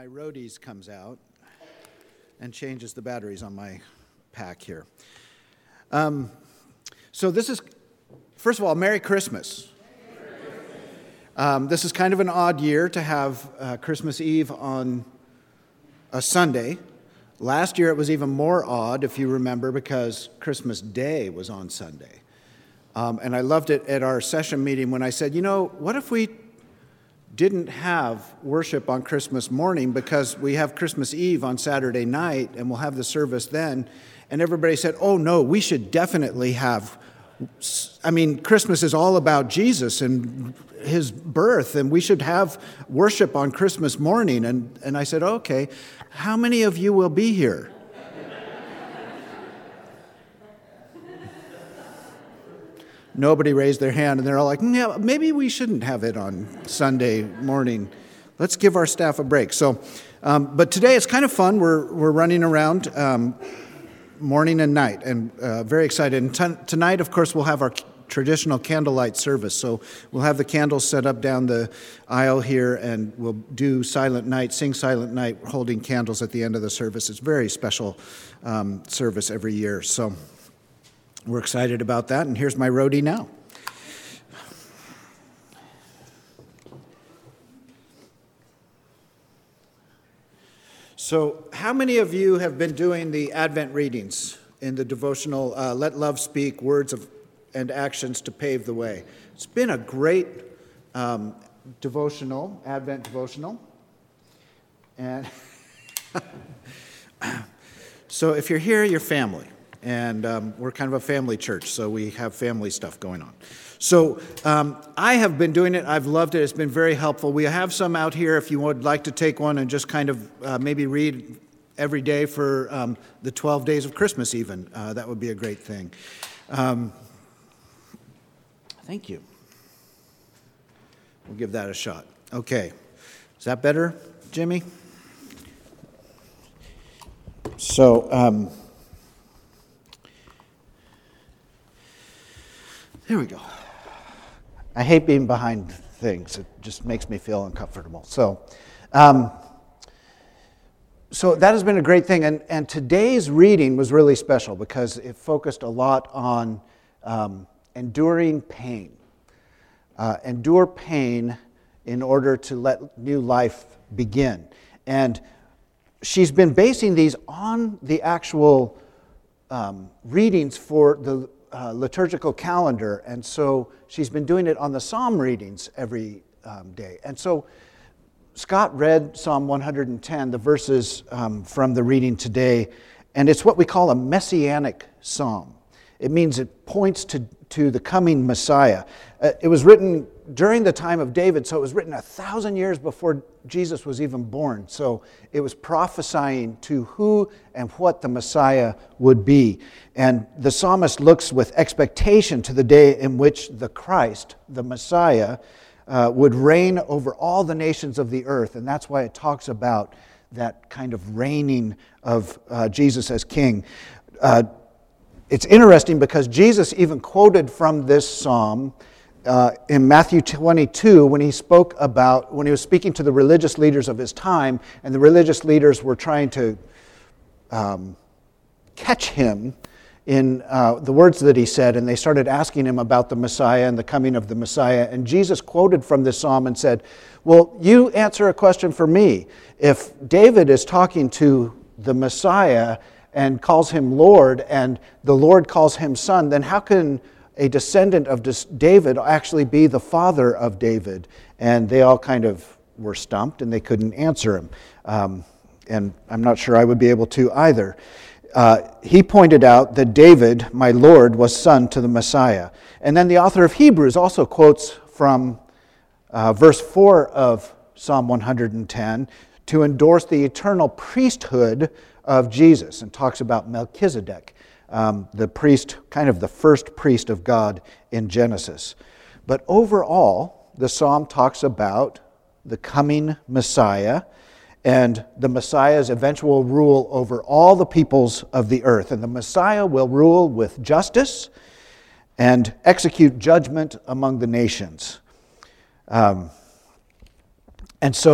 My Roadies comes out and changes the batteries on my pack here. So this is, first of all, Merry Christmas. This is kind of an odd year to have Christmas Eve on a Sunday. Last year it was even more odd, if you remember, because Christmas Day was on Sunday. And I loved it at our session meeting when I said, what if we didn't have worship on Christmas morning because we have Christmas Eve on Saturday night and we'll have the service then. And everybody said, oh no, we should definitely have, Christmas is all about Jesus and his birth, and we should have worship on Christmas morning. And I said, okay, how many of you will be here? Nobody raised their hand, and they're all like, yeah, maybe we shouldn't have it on Sunday morning. Let's give our staff a break. So, but today it's kind of fun. We're running around morning and night, and very excited. And tonight, of course, we'll have our traditional candlelight service. So we'll have the candles set up down the aisle here, and we'll do Silent Night, sing Silent Night, holding candles at the end of the service. It's a very special service every year. So we're excited about that, and here's my roadie now. So how many of you have been doing the Advent readings in the devotional, Let Love Speak, Words of and Actions to Pave the Way? It's been a great devotional, Advent devotional. And so if you're here, you're family. And we're kind of a family church, so we have family stuff going on. So I have been doing it. I've loved it. It's been very helpful. We have some out here if you would like to take one and just kind of maybe read every day for the 12 days of Christmas even. That would be a great thing. Thank you. We'll give that a shot. Okay. Is that better, Jimmy? So there we go. I hate being behind things. It just makes me feel uncomfortable. So that has been a great thing. And today's reading was really special because it focused a lot on enduring pain. Endure pain in order to let new life begin. And she's been basing these on the actual readings for the liturgical calendar, and so she's been doing it on the psalm readings every day. And so Scott read Psalm 110, the verses from the reading today, and it's what we call a messianic psalm. It means it points to the coming Messiah. It was written during the time of David, so it was written 1,000 years before Jesus was even born. So it was prophesying to who and what the Messiah would be. And the psalmist looks with expectation to the day in which the Christ, the Messiah, would reign over all the nations of the earth. And that's why it talks about that kind of reigning of Jesus as king. It's interesting because Jesus even quoted from this psalm in Matthew 22 when he was speaking to the religious leaders of his time, and the religious leaders were trying to catch him in the words that he said, and they started asking him about the Messiah and the coming of the Messiah. And Jesus quoted from this psalm and said, well, you answer a question for me. If David is talking to the Messiah and calls him Lord, and the Lord calls him Son, then how can a descendant of David actually be the father of David? And they all kind of were stumped, and they couldn't answer him. And I'm not sure I would be able to either. He pointed out that David, my Lord, was son to the Messiah. And then the author of Hebrews also quotes from verse 4 of Psalm 110 to endorse the eternal priesthood of Jesus, and talks about Melchizedek, the priest, kind of the first priest of God in Genesis. But overall, the psalm talks about the coming Messiah and the Messiah's eventual rule over all the peoples of the earth. And the Messiah will rule with justice and execute judgment among the nations. And so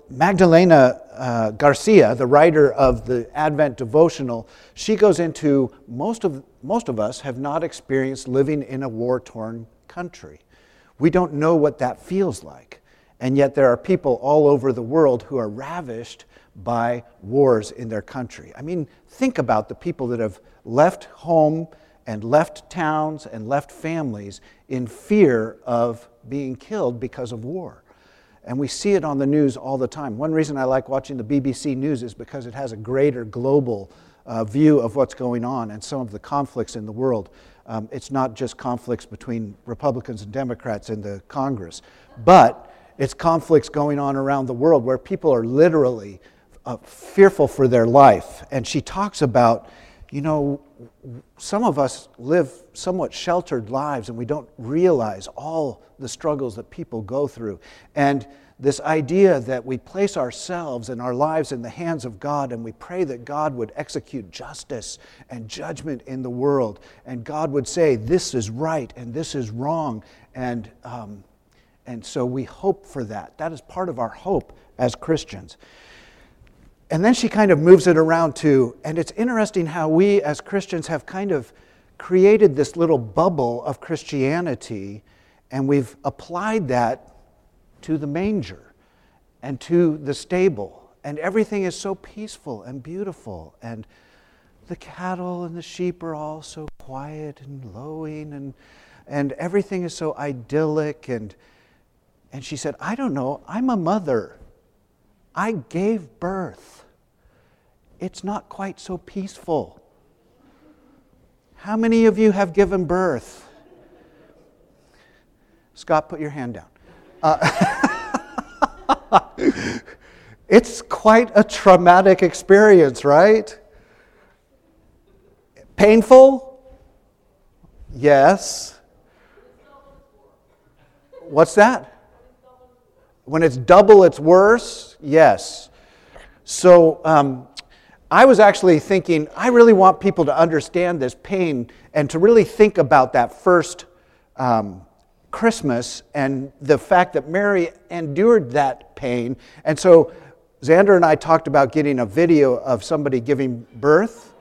Magdalena Garcia, the writer of the Advent devotional, she goes into most of us have not experienced living in a war-torn country. We don't know what that feels like. And yet there are people all over the world who are ravished by wars in their country. I mean, think about the people that have left home and left towns and left families in fear of being killed because of war. And we see it on the news all the time. One reason I like watching the BBC News is because it has a greater global view of what's going on and some of the conflicts in the world. It's not just conflicts between Republicans and Democrats in the Congress, but it's conflicts going on around the world where people are literally fearful for their life. And she talks about, some of us live somewhat sheltered lives and we don't realize all the struggles that people go through. And this idea that we place ourselves and our lives in the hands of God and we pray that God would execute justice and judgment in the world. And God would say, this is right and this is wrong. And so we hope for that. That is part of our hope as Christians. And then she kind of moves it around to, and it's interesting how we as Christians have kind of created this little bubble of Christianity, and we've applied that to the manger and to the stable. And everything is so peaceful and beautiful, and the cattle and the sheep are all so quiet and lowing, and everything is so idyllic. And she said, I don't know, I'm a mother. I gave birth. It's not quite so peaceful. How many of you have given birth? Scott, put your hand down. It's quite a traumatic experience, right? Painful? Yes. What's that? When it's double, it's worse? Yes. So I was actually thinking, I really want people to understand this pain and to really think about that first Christmas and the fact that Mary endured that pain. And so Xander and I talked about getting a video of somebody giving birth.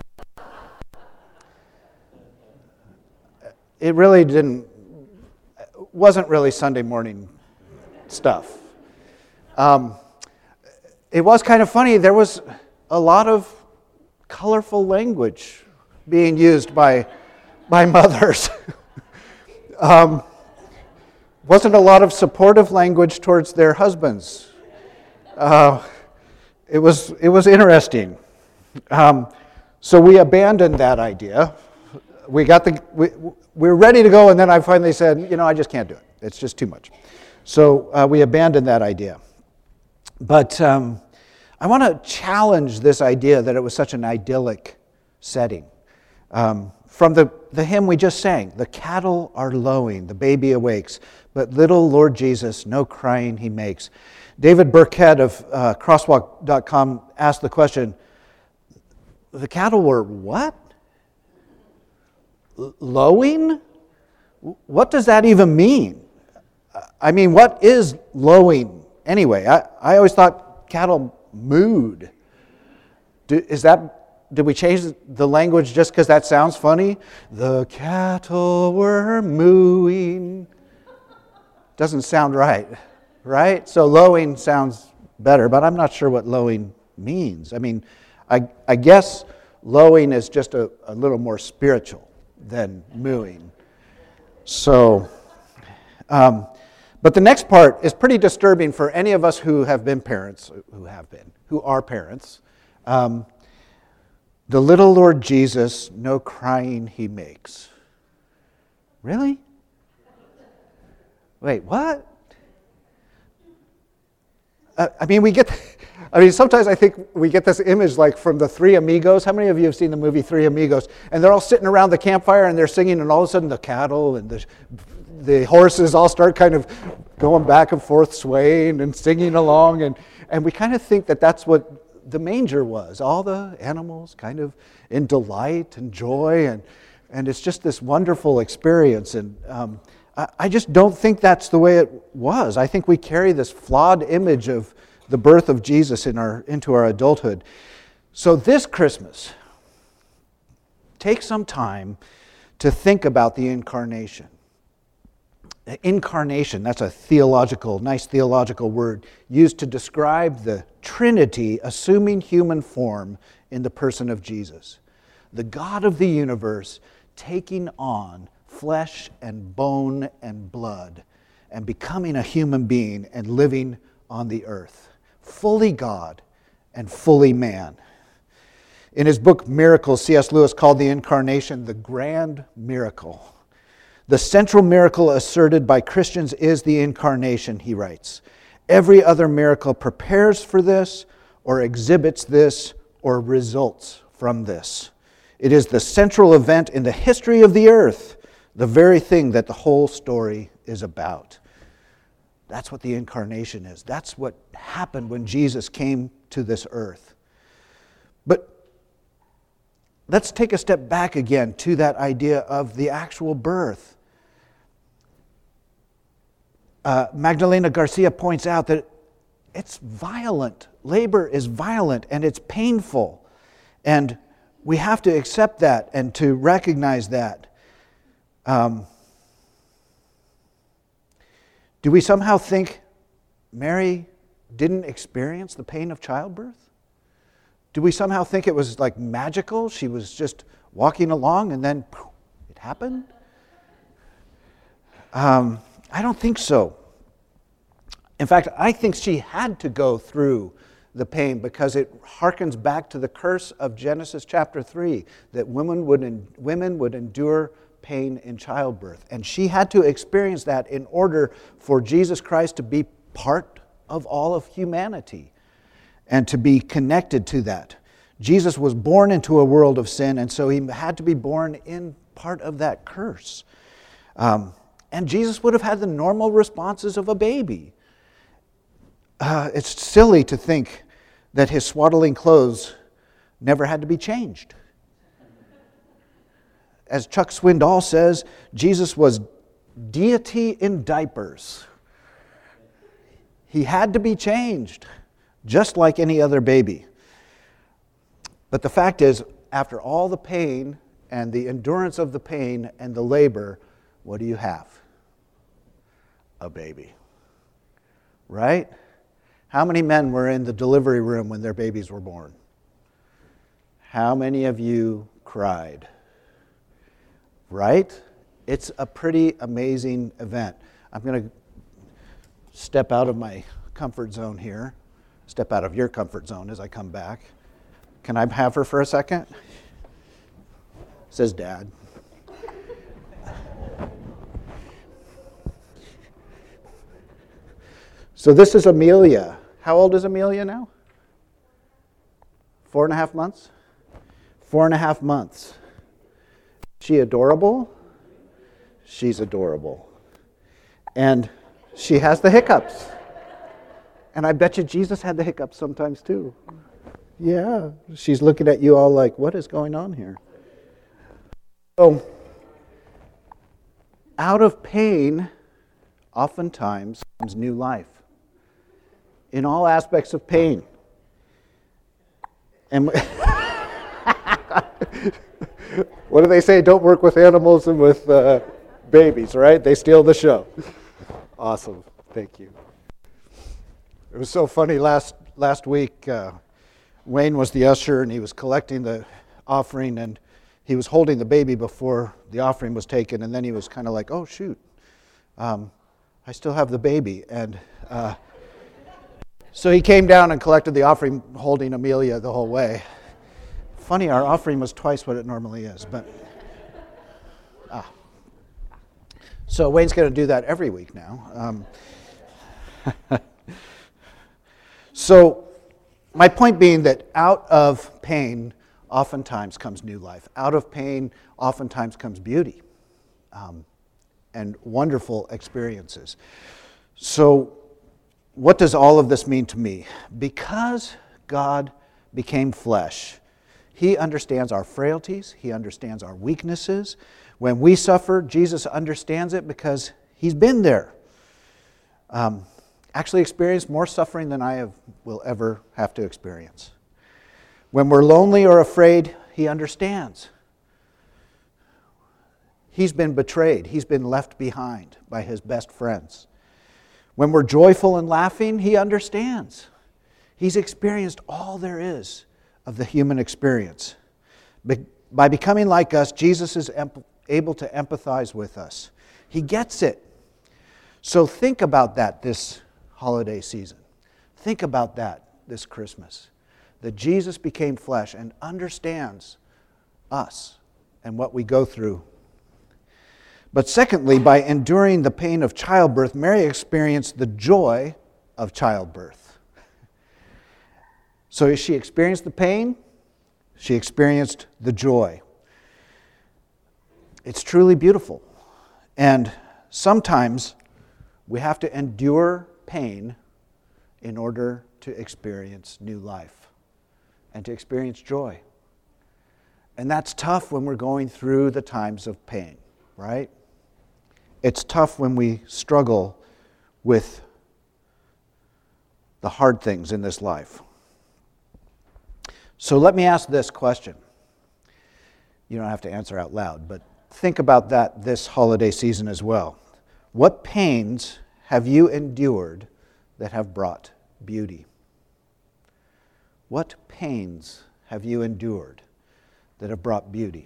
It really wasn't really Sunday morning stuff. It was kind of funny. There was a lot of colorful language being used by mothers. Wasn't a lot of supportive language towards their husbands. It was interesting. So we abandoned that idea. We were ready to go, and then I finally said, I just can't do it. It's just too much. So we abandoned that idea. But I want to challenge this idea that it was such an idyllic setting. From the hymn we just sang, the cattle are lowing, the baby awakes, but little Lord Jesus, no crying he makes. David Burkett of crosswalk.com asked the question, the cattle were what? Lowing? What does that even mean? I mean, what is lowing anyway? I always thought cattle mooed. Did we change the language just because that sounds funny? The cattle were mooing. Doesn't sound right? So lowing sounds better, but I'm not sure what lowing means. I mean, I guess lowing is just a little more spiritual than mooing. So, but the next part is pretty disturbing for any of us who have been parents, who are parents. The little Lord Jesus, no crying he makes. Really? Wait, what? Sometimes I think we get this image like from the Three Amigos. How many of you have seen the movie Three Amigos? And they're all sitting around the campfire and they're singing, and all of a sudden the cattle and the horses all start kind of going back and forth, swaying and singing along. And we kind of think that that's what the manger was. All the animals kind of in delight and joy. And it's just this wonderful experience. And I just don't think that's the way it was. I think we carry this flawed image of the birth of Jesus into our adulthood. So this Christmas, take some time to think about the incarnation. Incarnation, that's a nice theological word used to describe the Trinity assuming human form in the person of Jesus. The God of the universe taking on flesh and bone and blood and becoming a human being and living on the earth. Fully God and fully man. In his book Miracles, C.S. Lewis called the incarnation the grand miracle. The central miracle asserted by Christians is the incarnation, he writes. Every other miracle prepares for this, or exhibits this, or results from this. It is the central event in the history of the earth, the very thing that the whole story is about. That's what the incarnation is. That's what happened when Jesus came to this earth. But let's take a step back again to that idea of the actual birth. Magdalena Garcia points out that it's violent. Labor is violent and it's painful. And we have to accept that and to recognize that. Do we somehow think Mary didn't experience the pain of childbirth? Do we somehow think it was like magical? She was just walking along and then poof, it happened? I don't think so. In fact, I think she had to go through the pain because it harkens back to the curse of Genesis chapter 3, that women would endure pain in childbirth. And she had to experience that in order for Jesus Christ to be part of all of humanity and to be connected to that. Jesus was born into a world of sin, and so he had to be born in part of that curse. And Jesus would have had the normal responses of a baby. It's silly to think that his swaddling clothes never had to be changed. As Chuck Swindoll says, Jesus was deity in diapers. He had to be changed, just like any other baby. But the fact is, after all the pain and the endurance of the pain and the labor, what do you have? A baby. Right? How many men were in the delivery room when their babies were born? How many of you cried? Right? It's a pretty amazing event. I'm going to step out of my comfort zone here. Step out of your comfort zone as I come back. Can I have her for a second? Says Dad. So this is Amelia. How old is Amelia now? 4.5 months? 4.5 months. Is she adorable? She's adorable. And she has the hiccups. And I bet you Jesus had the hiccups sometimes too. Yeah. She's looking at you all like, what is going on here? So, out of pain, oftentimes comes new life. In all aspects of pain. And what do they say? Don't work with animals and with babies, right? They steal the show. Awesome. Thank you. It was so funny. Last week, Wayne was the usher, and he was collecting the offering, and he was holding the baby before the offering was taken, and then he was kind of like, oh, shoot. I still have the baby. And so he came down and collected the offering holding Amelia the whole way. Funny, our offering was twice what it normally is. But So Wayne's going to do that every week now. So my point being that out of pain oftentimes comes new life. Out of pain oftentimes comes beauty and wonderful experiences. So what does all of this mean to me? Because God became flesh, He understands our frailties. He understands our weaknesses. When we suffer, Jesus understands it because He's been there. actually experienced more suffering than will ever have to experience. When we're lonely or afraid, he understands. He's been betrayed. He's been left behind by his best friends. When we're joyful and laughing, he understands. He's experienced all there is of the human experience. By becoming like us, Jesus is able to empathize with us. He gets it. So think about that this holiday season. Think about that this Christmas. That Jesus became flesh and understands us and what we go through. But secondly, by enduring the pain of childbirth, Mary experienced the joy of childbirth. So she experienced the pain, she experienced the joy. It's truly beautiful. And sometimes we have to endure pain in order to experience new life and to experience joy. And that's tough when we're going through the times of pain, right? It's tough when we struggle with the hard things in this life. So let me ask this question. You don't have to answer out loud, but think about that this holiday season as well. What pains have you endured that have brought beauty? What pains have you endured that have brought beauty?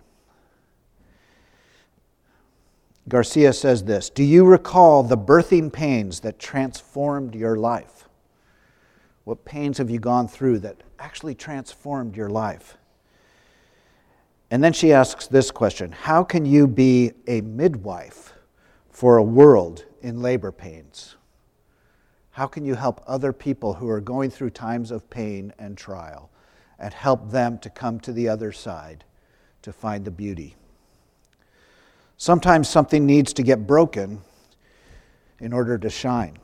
Garcia says this, do you recall the birthing pains that transformed your life? What pains have you gone through that actually transformed your life? And then she asks this question, how can you be a midwife for a world in labor pains? How can you help other people who are going through times of pain and trial and help them to come to the other side to find the beauty? Sometimes something needs to get broken in order to shine.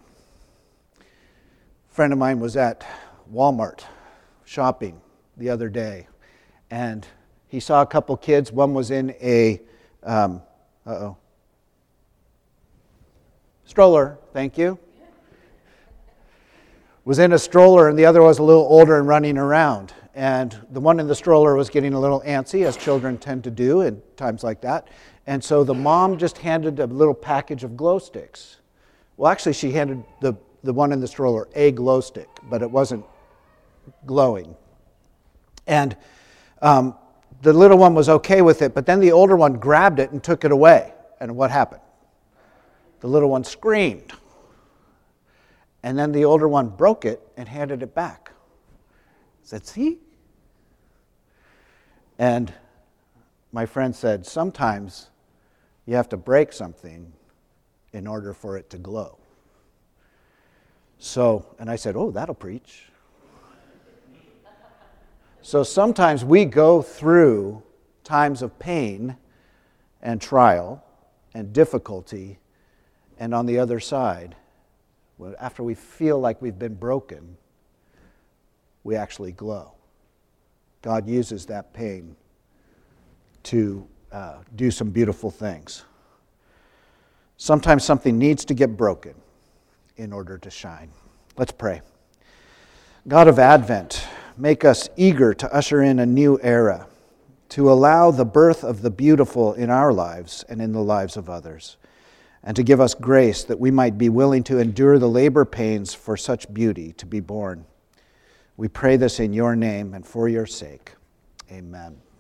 A friend of mine was at Walmart shopping the other day, and he saw a couple kids. One was in a stroller, thank you. Was in a stroller, and the other was a little older and running around. And the one in the stroller was getting a little antsy, as children tend to do in times like that. And so the mom just handed a little package of glow sticks. Well, actually, she handed the one in the stroller a glow stick, but it wasn't glowing. And the little one was okay with it, but then the older one grabbed it and took it away. And what happened? The little one screamed. And then the older one broke it and handed it back. Said, see? And my friend said, sometimes you have to break something in order for it to glow. So, and I said, oh, that'll preach. So sometimes we go through times of pain and trial and difficulty, and on the other side, after we feel like we've been broken, we actually glow. God uses that pain to do some beautiful things. Sometimes something needs to get broken in order to shine. Let's pray. God of Advent, make us eager to usher in a new era, to allow the birth of the beautiful in our lives and in the lives of others, and to give us grace that we might be willing to endure the labor pains for such beauty to be born. We pray this in your name and for your sake. Amen.